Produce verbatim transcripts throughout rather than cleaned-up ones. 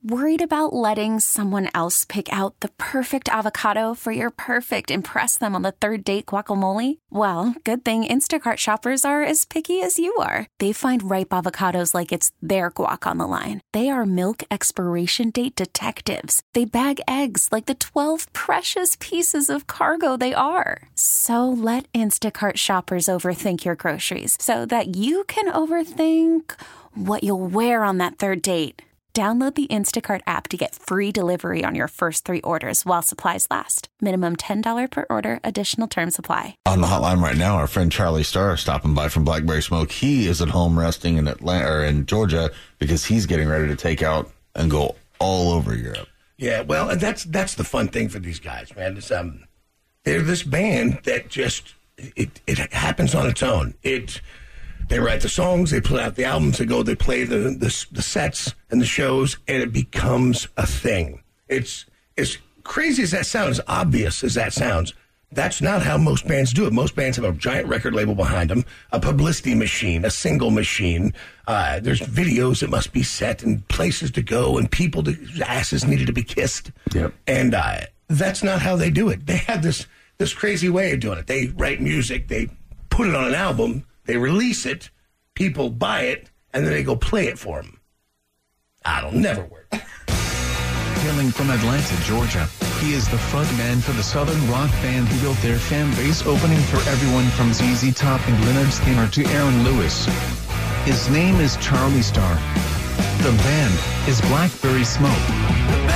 Worried about letting someone else pick out the perfect avocado for your perfect impress them on the third date guacamole? Well, good thing Instacart shoppers are as picky as you are. They find ripe avocados like it's their guac on the line. They are milk expiration date detectives. They bag eggs like the twelve precious pieces of cargo they are. So let Instacart shoppers overthink your groceries so that you can overthink what you'll wear on that third date. Download the Instacart app to get free delivery on your first three orders while supplies last. Minimum ten dollars per order. Additional terms apply. On the hotline right now, our friend Charlie Starr stopping by from Blackberry Smoke. He is at home resting in Atlanta or in Georgia because he's getting ready to take out and go all over Europe. Yeah, well, and that's that's the fun thing for these guys, man. It's, um, they're this band that just it it happens on its own. It. They write the songs, they put out the albums, they go, they play the, the the sets and the shows, and it becomes a thing. It's as crazy as that sounds, as obvious as that sounds, that's not how most bands do it. Most bands have a giant record label behind them, a publicity machine, a single machine. Uh, there's videos that must be set and places to go and people to, whose asses needed to be kissed. Yep. And uh, that's not how they do it. They have this this crazy way of doing it. They write music, they put it on an album, they release it, people buy it, and then they go play it for them. That'll never work. Hailing from Atlanta, Georgia, he is the frontman for the Southern rock band who built their fan base, opening for everyone from Z Z Top and Lynyrd Skynyrd to Aaron Lewis. His name is Charlie Starr. The band is Blackberry Smoke.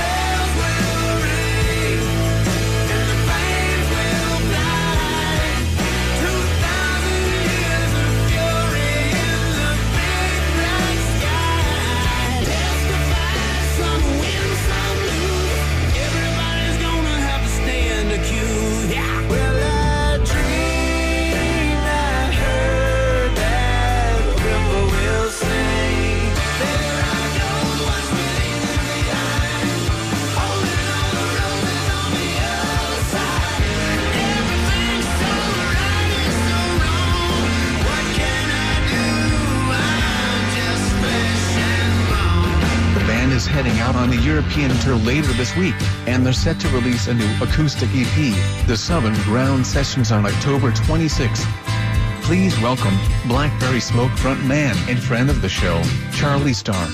Heading out on a European tour later this week, and they're set to release a new acoustic E P, The Southern Ground Sessions, on October twenty-sixth. Please welcome Blackberry Smoke frontman and friend of the show, Charlie Starr.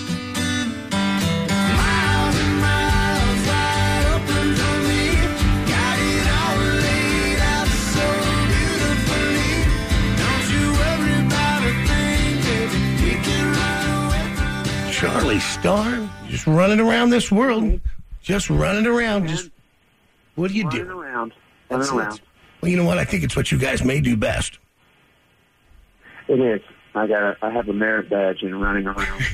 Charlie Starr, just running around this world, just running around. Just what do you running do? Around, running around. Well, you know what? I think it's what you guys may do best. It is. I got. A, I have a merit badge in running around.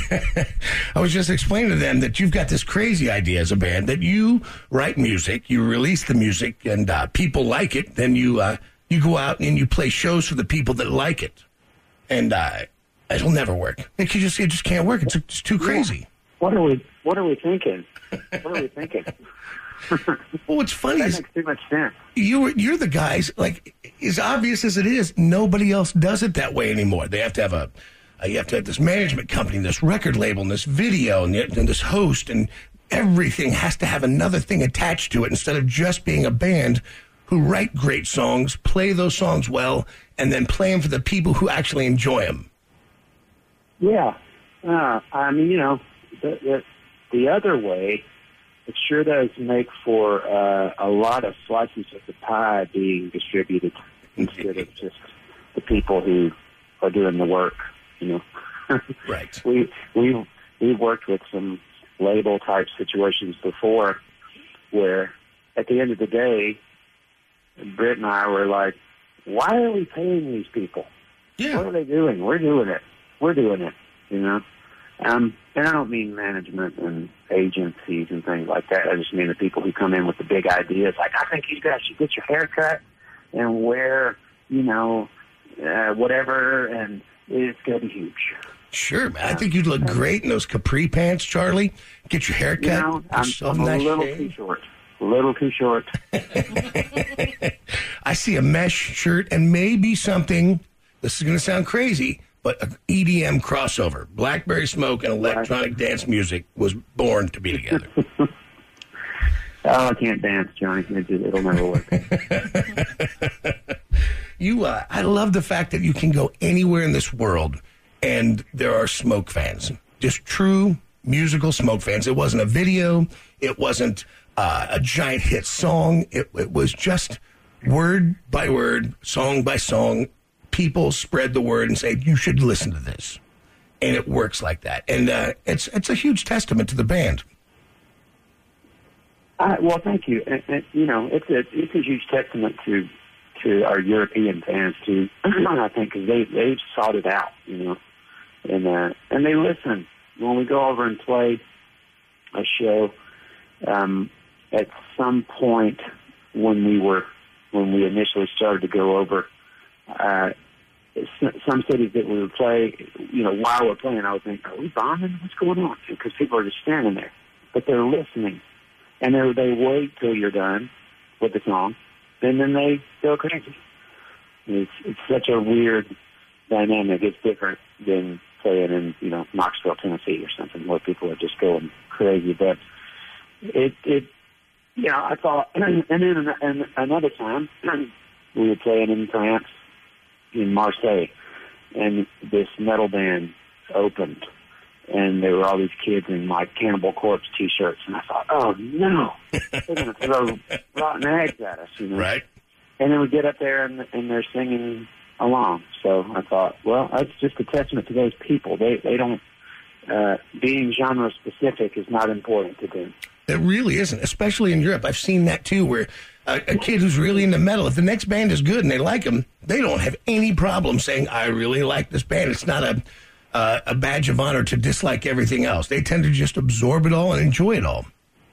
I was just explaining to them that you've got this crazy idea as a band that you write music, you release the music, and uh, people like it. Then you uh, you go out and you play shows for the people that like it, and. Uh, It'll never work. It just it just can't work. It's, it's too crazy. What are we What are we thinking? What are we thinking? Well, what's funny that is makes too much sense. You you're the guys. Like, as obvious as it is, nobody else does it that way anymore. They have to have a uh, you have to have this management company, this record label, and this video, and, and this host, and everything has to have another thing attached to it instead of just being a band who write great songs, play those songs well, and then play them for the people who actually enjoy them. Yeah, uh, I mean, you know, the, the the other way, it sure does make for uh, a lot of slices of the pie being distributed instead of just the people who are doing the work. You know, right? We we we've worked with some label type situations before, where at the end of the day, Britt and I were like, "Why are we paying these people? Yeah. What are they doing? We're doing it." We're doing it, you know. Um, and I don't mean management and agencies and things like that. I just mean the people who come in with the big ideas. Like, I think you guys should get your hair cut and wear, you know, uh, whatever, and it's going to be huge. Sure, man. I think you'd look great in those capri pants, Charlie. Get your hair cut. You know, I'm, I'm a nice little shave. too short. A little too short. I see a mesh shirt and maybe something, this is going to sound crazy, but an E D M crossover. Blackberry Smoke and electronic right. dance music was born to be together. Oh, I can't dance, Johnny. It'll never work. you, uh, I love the fact that you can go anywhere in this world and there are Smoke fans. Just true musical Smoke fans. It wasn't a video. It wasn't uh, a giant hit song. It, it was just word by word, song by song. People spread the word and say, you should listen to this. And it works like that. And uh, it's it's a huge testament to the band. Uh, well, thank you. And, and, you know, it's a it's a huge testament to to our European fans too. I think because they they've sought it out, you know, and uh, and they listen when we go over and play a show. Um, at some point when we were when we initially started to go over, uh, some cities that we would play, you know, while we're playing, I would think, are we bombing? What's going on? Because people are just standing there, but they're listening. And they they wait till you're done with the song, and then they go crazy. It's it's such a weird dynamic. It's different than playing in, you know, Knoxville, Tennessee, or something where people are just going crazy. But it it you know I thought, and then and another time we were playing in France, in Marseille, and this metal band opened. And there were all these kids in like Cannibal Corpse T-shirts, and I thought, "Oh no, they're going to throw rotten eggs at us," you know. Right. And then we get up there, and, and they're singing along. So I thought, well, that's just a testament to those people. They they don't uh, being genre specific is not important to them. It really isn't, especially in Europe. I've seen that too, where a, a kid who's really into metal, if the next band is good and they like them, they don't have any problem saying, "I really like this band." It's not a Uh, a badge of honor to dislike everything else. They tend to just absorb it all and enjoy it all.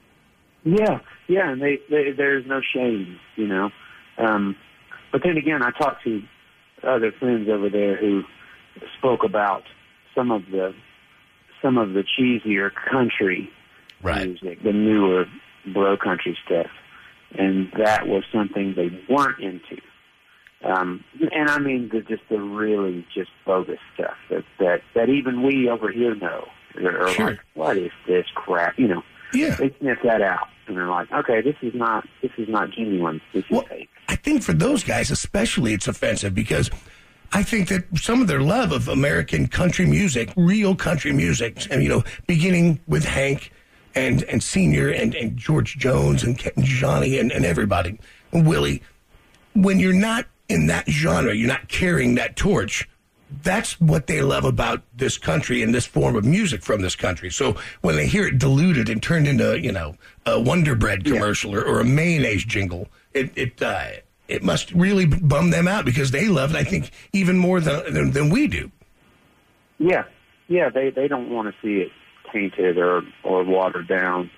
Yeah, yeah, and they, they there's no shame, you know. Um, but then again, I talked to other friends over there who spoke about some of the some of the cheesier country right. music, the newer bro country stuff, and that was something they weren't into. Um, and I mean, the, just the really just bogus stuff that, that, that even we over here know. They're sure. like, what is this crap? You know, yeah. They sniff that out, and they're like, okay, this is not this is not genuine. This is well, fake. I think for those guys especially, it's offensive because I think that some of their love of American country music, real country music, and you know, beginning with Hank and and Senior and, and George Jones and Johnny and, and everybody, and Willie, when you're not in that genre, you're not carrying that torch. That's what they love about this country and this form of music from this country. So when they hear it diluted and turned into, you know, a Wonder Bread commercial yeah. or, or a mayonnaise jingle, it it uh, it must really bum them out because they love it, I think, even more than than, than we do. Yeah, yeah, they they don't want to see it tainted or or watered down.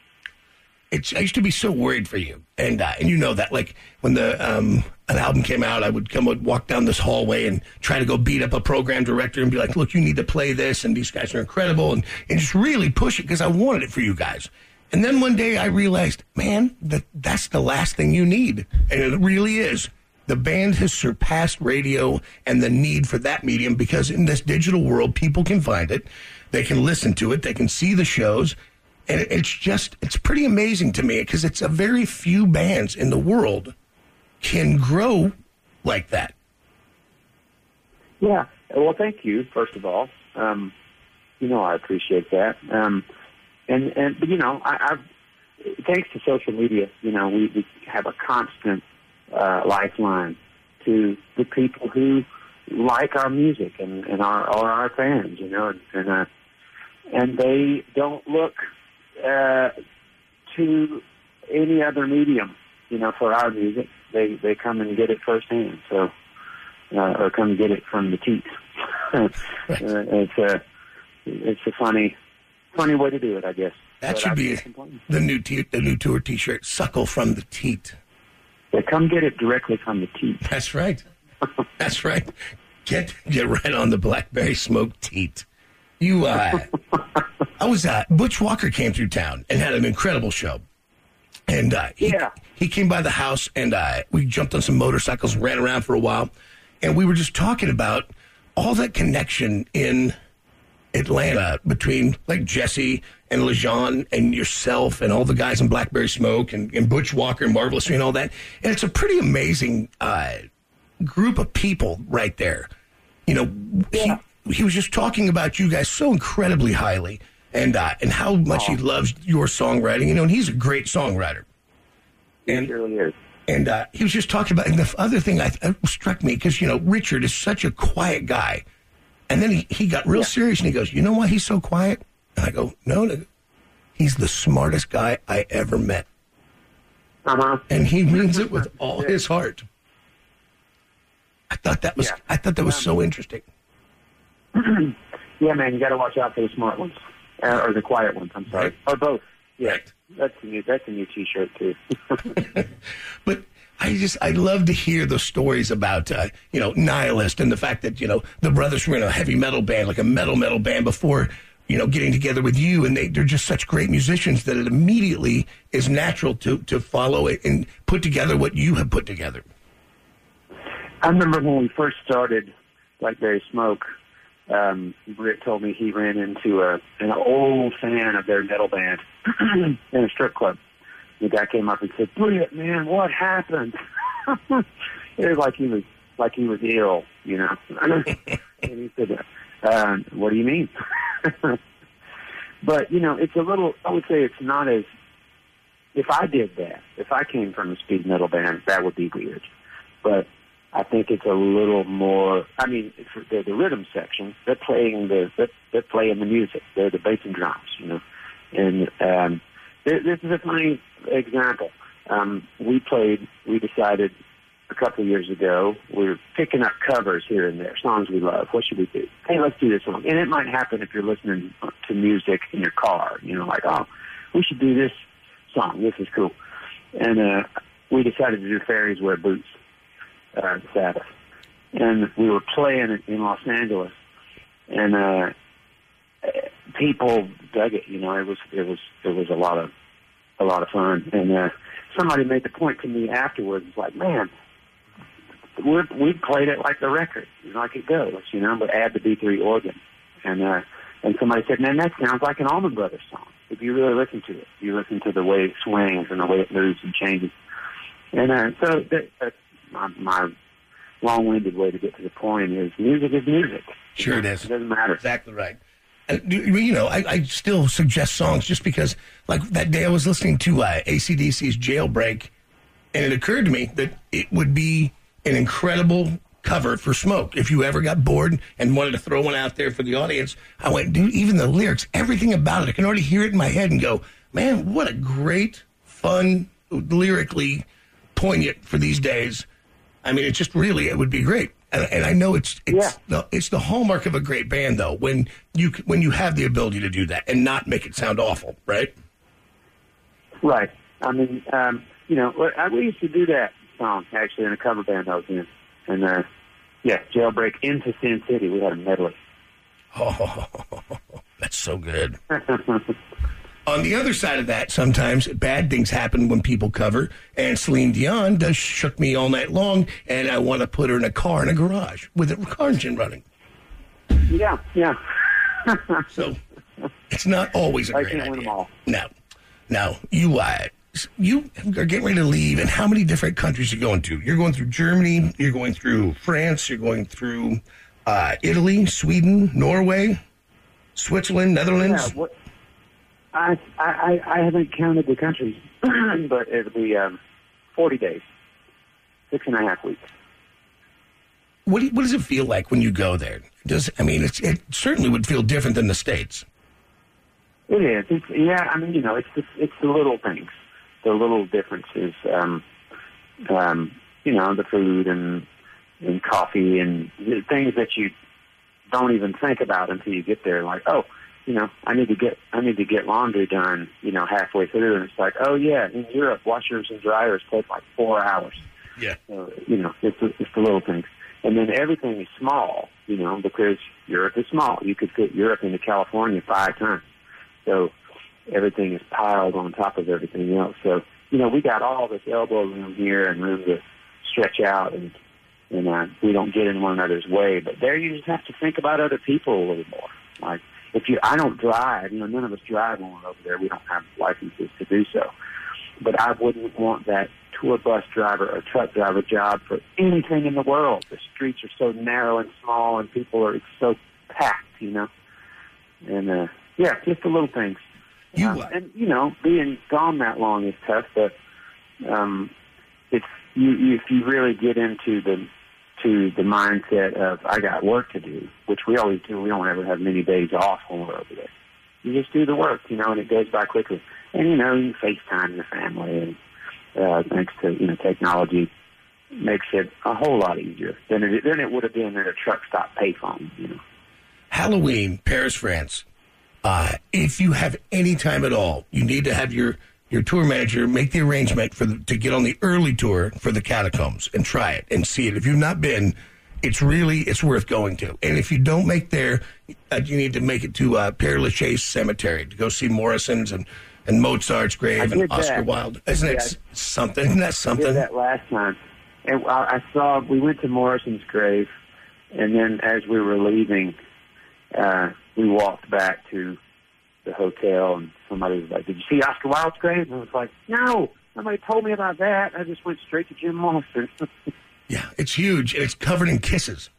It's, I used to be so worried for you, and uh, and you know that. Like when the um, an album came out, I would come would walk down this hallway and try to go beat up a program director and be like, "Look, you need to play this, and these guys are incredible," and, and just really push it because I wanted it for you guys. And then one day I realized, man, that that's the last thing you need, and it really is. The band has surpassed radio and the need for that medium because in this digital world, people can find it, they can listen to it, they can see the shows. And it's just, it's pretty amazing to me because it's a very few bands in the world can grow like that. Yeah. Well, thank you, first of all. Um, you know, I appreciate that. Um, and, and, but, you know, I, I've, thanks to social media, you know, we, we have a constant uh, lifeline to the people who like our music and, and are, are our fans, you know, and, and, uh, and they don't look Uh, to any other medium, you know, for our music. They they come and get it firsthand, so uh, or come get it from the teat. uh, it's a it's a funny funny way to do it, I guess. That but should I be the new t- the new tour T-shirt. Suckle from the teat. They come get it directly from the teat. That's right. That's right. Get get right on the Blackberry Smoke teat. You, uh, I was, uh, Butch Walker came through town and had an incredible show. And, uh, he, yeah. he came by the house and, uh, we jumped on some motorcycles and ran around for a while. And we were just talking about all that connection in Atlanta between like Jesse and LeJean and yourself and all the guys in Blackberry Smoke and, and Butch Walker and Marvelous and all that. And it's a pretty amazing uh, group of people right there. You know, yeah. he, he was just talking about you guys so incredibly highly and uh, and how much oh. he loves your songwriting. You know, and he's a great songwriter. And, he really is. And uh, he was just talking about, and the other thing I, uh, struck me, because, you know, Richard is such a quiet guy. And then he, he got real yeah. serious, and he goes, you know why he's so quiet? And I go, no, no. He's the smartest guy I ever met. Uh-huh. And he means it with all his heart. I thought that was yeah. I thought that was so interesting. Yeah, man, you got to watch out for the smart ones. Uh, or the quiet ones, I'm sorry. Right. Or both. Yeah. Right. That's a new, that's a new T-shirt, too. But I just, I love to hear those stories about, uh, you know, Nihilist and the fact that, you know, the brothers were in a heavy metal band, like a metal, metal band before, you know, getting together with you. And they, they're just such great musicians that it immediately is natural to, to follow it and put together what you have put together. I remember when we first started Blackberry Smoke, um, Britt told me he ran into a, an old fan of their metal band in a strip club. The guy came up and said, "Britt, man, what happened?" It was like he was like he was ill, you know. And he said, uh, "What do you mean?" But you know, it's a little. I would say it's not as. If I did that, if I came from a speed metal band, that would be weird. But I think it's a little more. I mean, for the, the rhythm section, they're playing the they're, they're playing the music. They're the bass and drums, you know. And um, this, this is a funny example. Um, we played. We decided a couple of years ago we were picking up covers here and there, songs we love. What should we do? Hey, let's do this song. And it might happen if you're listening to music in your car. You know, like, oh, we should do this song. This is cool. And uh, we decided to do Fairies Wear Boots. Uh, Sabbath, and we were playing it in Los Angeles, and uh, people dug it. You know, it was it was it was a lot of a lot of fun. And uh, somebody made the point to me afterwards, like, "Man, we we played it like the record, like it goes, you know, but add the B three organ." And uh, and somebody said, "Man, that sounds like an Allman Brothers song. If you really listen to it, you listen to the way it swings and the way it moves and changes." And uh, so that. Uh, My, my long-winded way to get to the point is music is music. Sure it is. It doesn't matter. Exactly right. And, you know, I, I still suggest songs just because, like, that day I was listening to uh, A C D C's Jailbreak, and it occurred to me that it would be an incredible cover for Smoke. If you ever got bored and wanted to throw one out there for the audience, I went, dude, even the lyrics, everything about it, I can already hear it in my head and go, man, what a great, fun, lyrically poignant for these days. I mean, it just really, it would be great. And, and I know it's it's, yeah. the, it's the hallmark of a great band, though, when you when you have the ability to do that and not make it sound awful, right? Right. I mean, um, you know, we used to do that song, actually, in a cover band I was in. And, uh, yeah, Jailbreak into Sin City, we had a medley. Oh, that's so good. On the other side of that, sometimes bad things happen when people cover, and Celine Dion does Shook Me All Night Long, and I want to put her in a car in a garage with a car engine running. Yeah, yeah. So it's not always a I great can't idea. win them all. No. Now, you, uh, you are getting ready to leave, and how many different countries are you going to? You're going through Germany, you're going through France, you're going through uh, Italy, Sweden, Norway, Switzerland, Netherlands. Yeah, what? I, I I haven't counted the countries, but it'll be um, forty days, six and a half weeks. What do you, what does it feel like when you go there? Does I mean it's, it certainly would feel different than the States. It is. It's, yeah, I mean, you know, it's the, it's the little things, the little differences. Um, um, you know, the food and and coffee and things that you don't even think about until you get there. Like, oh. You know, I need to get I need to get laundry done, you know, halfway through, and it's like, oh yeah, in Europe, washers and dryers take like four hours. Yeah. So, you know, it's it's the little things, and then everything is small, you know, because Europe is small. You could fit Europe into California five times, so everything is piled on top of everything else. So, you know, we got all this elbow room here and room to stretch out, and and uh, we don't get in one another's way. But there, you just have to think about other people a little more. Like if you, I don't drive. You know, none of us drive on over there. We don't have licenses to do so. But I wouldn't want that tour bus driver or truck driver job for anything in the world. The streets are so narrow and small, and people are so packed. You know, and uh, yeah, just the little things. You um, and you know, being gone that long is tough, but um, it's you, you. If you really get into the to the mindset of I got work to do, which we always do. We don't ever have many days off when we're over there. You just do the work, you know, and it goes by quickly. And you know, you FaceTime your family, and uh, thanks to you know technology, makes it a whole lot easier than it than it would have been at a truck stop payphone. You know, Halloween, Paris, France. Uh, if you have any time at all, you need to have your, your tour manager make the arrangement for the, to get on the early tour for the Catacombs and try it and see it. If you've not been, it's really it's worth going to. And if you don't make there, uh, you need to make it to uh, Père Lachaise Cemetery to go see Morrison's and, and Mozart's grave and Oscar that. Wilde. Isn't yeah, it something? Isn't that something? I did that last time, and I I saw we went to Morrison's grave, and then as we were leaving. Uh, we walked back to the hotel, and somebody was like, "Did you see Oscar Wilde's grave?" And I was like, "No, nobody told me about that. I just went straight to Jim Morrison." Yeah, it's huge, and it's covered in kisses.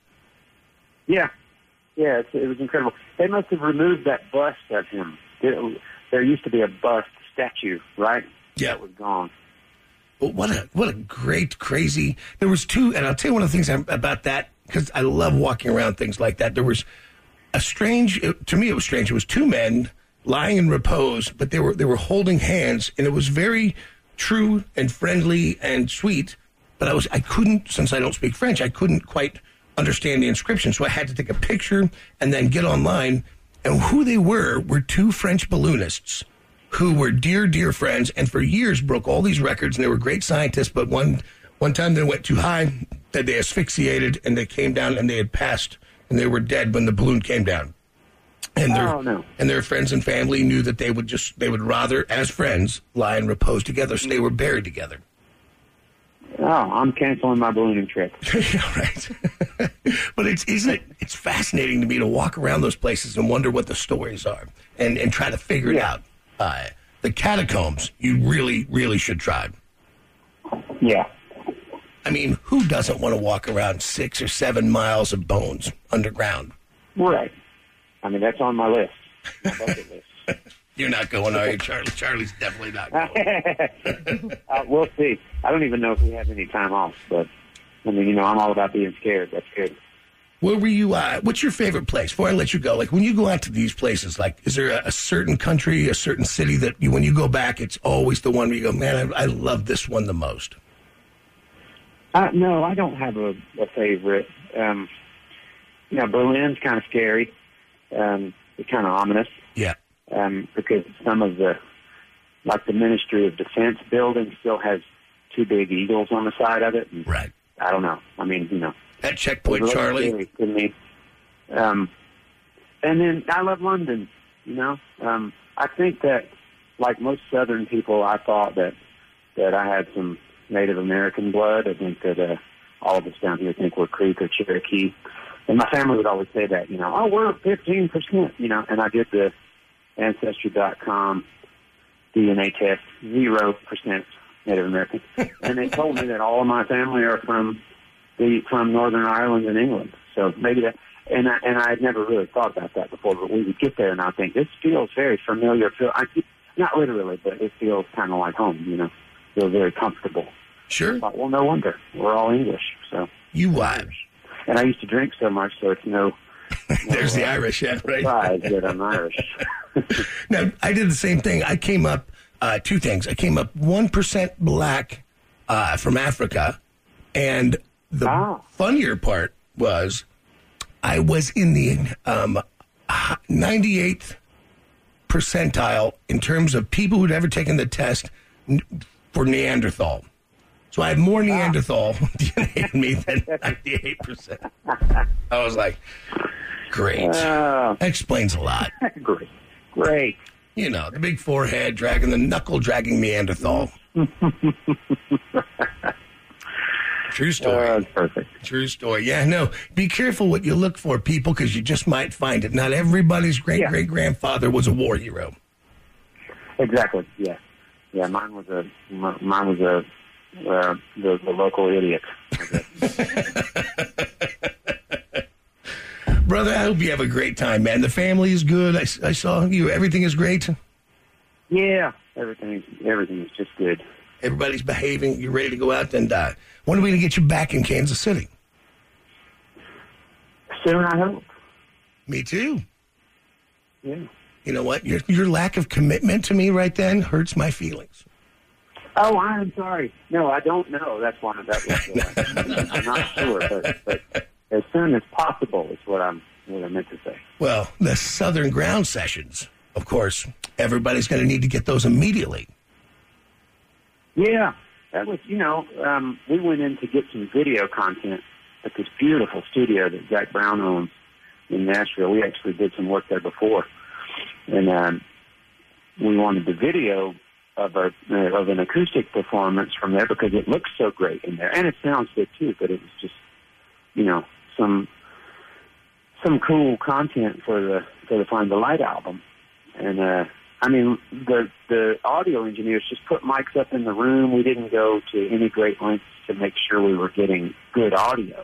yeah, yeah, it's, it was incredible. They must have removed that bust of him. There, there used to be a bust statue, right? Yeah, that was gone. Well, what a what a great, crazy. There was two, and I'll tell you one of the things about that because I love walking around things like that. There was. A strange, to me it was strange. It was two men lying in repose, but they were they were holding hands, and it was very true and friendly and sweet. But I was I couldn't, since I don't speak French, I couldn't quite understand the inscription, so I had to take a picture and then get online. And who they were were two French balloonists who were dear, dear friends, and for years broke all these records. And they were great scientists, but one one time they went too high, that they asphyxiated, and they came down and they had passed. And they were dead when the balloon came down. And their oh, no. and their friends and family knew that they would just they would rather, as friends, lie and repose together. So they were buried together. Oh, I'm canceling my ballooning trip. Yeah, right. But it's isn't it it's fascinating to me to walk around those places and wonder what the stories are and, and try to figure it yeah. out. Uh, the Catacombs, you really, really should try. Yeah. I mean, who doesn't want to walk around six or seven miles of bones underground? Right. I mean, that's on my list. My bucket list. You're not going, are you, Charlie? Charlie's definitely not going. uh, we'll see. I don't even know if we have any time off, but, I mean, you know, I'm all about being scared. That's good. Where were you, uh, what's your favorite place? Before I let you go, like, when you go out to these places, like, is there a, a certain country, a certain city that you, when you go back, it's always the one where you go, man, I, I love this one the most? Uh, no, I don't have a, a favorite. Um, you know, Berlin's kind of scary. Um, it's kind of ominous. Yeah. Um, because some of the, like the Ministry of Defense building still has two big eagles on the side of it. And right. I don't know. I mean, you know. That checkpoint, really Charlie. Scary to me. Um, and then I love London, you know. Um, I think that, like most Southern people, I thought that, that I had some Native American blood. I think that uh, all of us down here think we're Creek or Cherokee. And my family would always say that, you know, oh, we're fifteen percent, you know. And I did the Ancestry dot com D N A test, zero percent Native American. And they told me that all of my family are from the from Northern Ireland and England. So maybe that, and I, and I had never really thought about that before, but we would get there and I think, this feels very familiar. Feel, I, not literally, but it feels kind of like home, you know, feel very comfortable. Sure. I thought, well, no wonder. We're all English. So You what? And I used to drink so much, so it's no... no There's the uh, Irish, yeah, right? surprise that I'm Irish. Now, I did the same thing. I came up, uh, two things. I came up one percent black uh, from Africa, and the Ah. funnier part was I was in the um, ninety-eighth percentile in terms of people who'd ever taken the test n- for Neanderthal. So I have more Neanderthal D N A in me than ninety-eight percent. I was like, great. Uh, That explains a lot. great. Great. You know, the big forehead, dragging the knuckle, dragging Neanderthal. True story. Uh, it's perfect. True story. Yeah, no. Be careful what you look for, people, because you just might find it. Not everybody's great Yeah. great grandfather was a war hero. Exactly. Yeah. Yeah. Mine was a m- mine was a uh, the, the local idiot. Brother, I hope you have a great time, man. The family is good. I, I saw you. Everything is great. Yeah. Everything. Everything is just good. Everybody's behaving. You're ready to go out. And uh, when are we going to get you back in Kansas City? Soon, I hope. Me too. Yeah. You know what? Your your lack of commitment to me right then hurts my feelings. Oh, I'm sorry. No, I don't know. That's why that was. Uh, I'm not sure, but, but as soon as possible is what I'm what I meant to say. Well, the Southern Ground sessions, of course, everybody's going to need to get those immediately. Yeah, that was. You know, um, we went in to get some video content at this beautiful studio that Zach Brown owns in Nashville. We actually did some work there before, and um, we wanted the video of a uh, of an acoustic performance from there because it looks so great in there, and it sounds good too. But it was just, you know, some some cool content for the for the Find the Light album, and uh, I mean the the audio engineers just put mics up in the room. We didn't go to any great lengths to make sure we were getting good audio,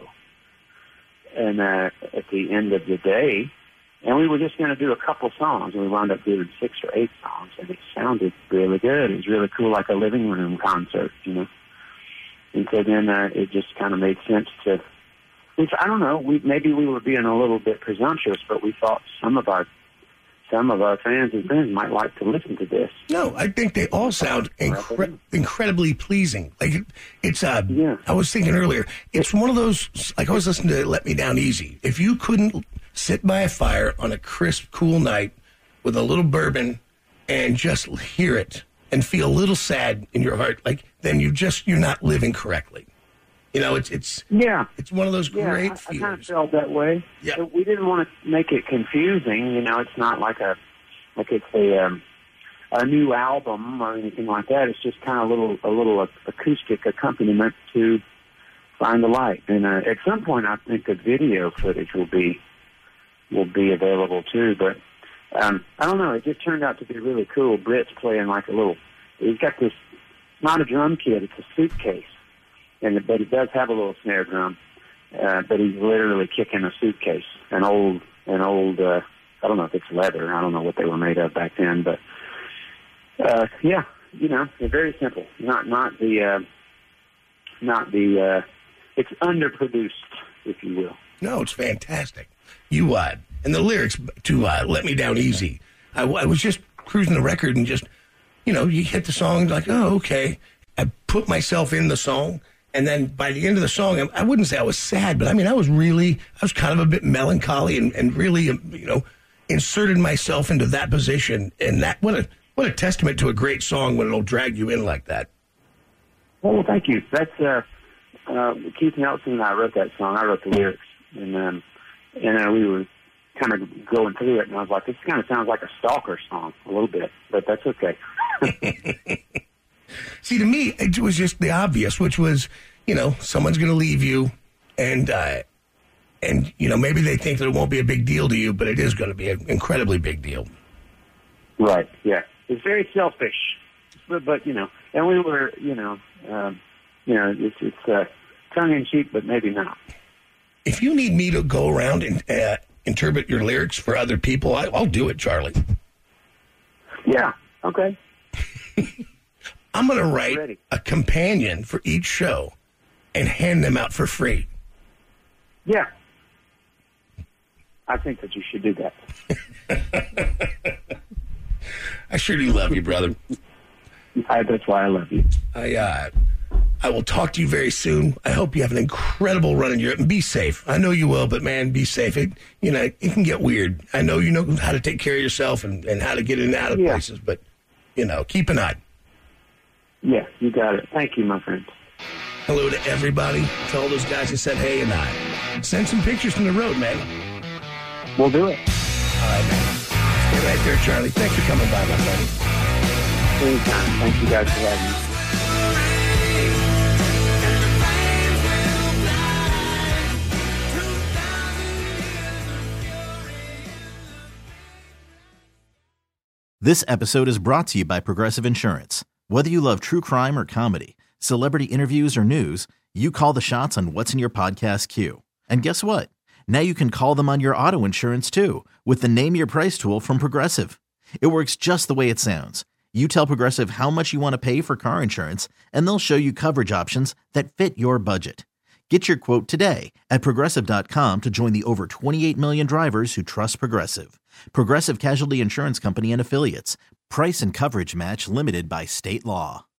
and uh, at the end of the day. And we were just going to do a couple songs, and we wound up doing six or eight songs, and it sounded really good. It was really cool, like a living room concert, you know. And so then uh, it just kind of made sense to, which I don't know, we maybe we were being a little bit presumptuous, but we thought some of our some of our fans and friends might like to listen to this. No, I think they all sound incre- incredibly pleasing. Like it, it's uh, Yeah. I was thinking earlier, it's one of those. Like I was listening to "Let Me Down Easy." If you couldn't sit by a fire on a crisp, cool night with a little bourbon and just hear it and feel a little sad in your heart, like then you just you're not living correctly. You know, it's it's Yeah. it's one of those Yeah, great I, I feelings. kind of felt that way. Yeah. But we didn't want to make it confusing. You know, it's not like a like it's a um, a new album or anything like that. It's just kind of a little a little acoustic accompaniment to Find the Light. And uh, at some point, I think the video footage will be will be available too. But um, I don't know. It just turned out to be really cool. Britt's playing like a little. He's got this not a drum kit. It's a suitcase. And but it does have a little snare drum, uh, but he's literally kicking a suitcase, an old, an old. Uh, I don't know if it's leather. I don't know what they were made of back then, but uh, yeah, you know, they're very simple. Not not the, uh, not the. Uh, it's underproduced, if you will. No, it's fantastic. You uh, and the lyrics to uh, "Let Me Down Easy." I, I was just cruising the record and just, you know, you hit the song like, oh, okay. I put myself in the song. And then by the end of the song, I, I wouldn't say I was sad, but I mean, I was really, I was kind of a bit melancholy and, and really, um, you know, inserted myself into that position. And that, what a, what a testament to a great song when it'll drag you in like that. Well, thank you. That's uh, uh, Keith Nelson and I wrote that song. I wrote the lyrics, and um, and uh, we were kind of going through it, and I was like, this kind of sounds like a stalker song a little bit, but that's okay. See, to me, it was just the obvious, which was, you know, someone's going to leave you, and, uh, and you know, maybe they think that it won't be a big deal to you, but it is going to be an incredibly big deal. Right, yeah. It's very selfish, but, but you know, and we were, you know, um, you know, it's, it's uh, tongue-in-cheek, but maybe not. If you need me to go around and uh, interpret your lyrics for other people, I, I'll do it, Charlie. Yeah, okay. I'm going to write Ready. a companion for each show and hand them out for free. Yeah. I think that you should do that. I sure do love you, brother. I, that's why I love you. I uh, I will talk to you very soon. I hope you have an incredible run in Europe and be safe. I know you will, but man, be safe. It you know it can get weird. I know you know how to take care of yourself and, and how to get in and out of Yeah. places, but you know, keep an eye. Yeah, you got it. Thank you, my friend. Hello to everybody, to all those guys who said hey and I. Send some pictures from the road, man. We'll do it. All right, man. Stay right there, Charlie. Thanks for coming by, my buddy. Anytime. Thank you guys for having me. This episode is brought to you by Progressive Insurance. Whether you love true crime or comedy, celebrity interviews or news, you call the shots on what's in your podcast queue. And guess what? Now you can call them on your auto insurance too with the Name Your Price tool from Progressive. It works just the way it sounds. You tell Progressive how much you want to pay for car insurance, and they'll show you coverage options that fit your budget. Get your quote today at Progressive dot com to join the over twenty-eight million drivers who trust Progressive. Progressive Casualty Insurance Company and Affiliates. Price and coverage match limited by state law.